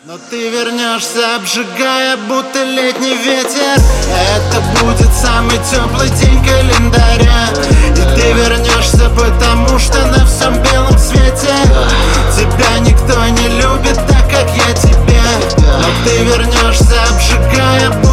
Но ты вернешься, обжигая, будто летний ветер. Это будет самый теплый день календаря. И ты вернешься, потому что на всем белом свете тебя никто не любит так, как я тебя. Но ты вернешься, обжигая,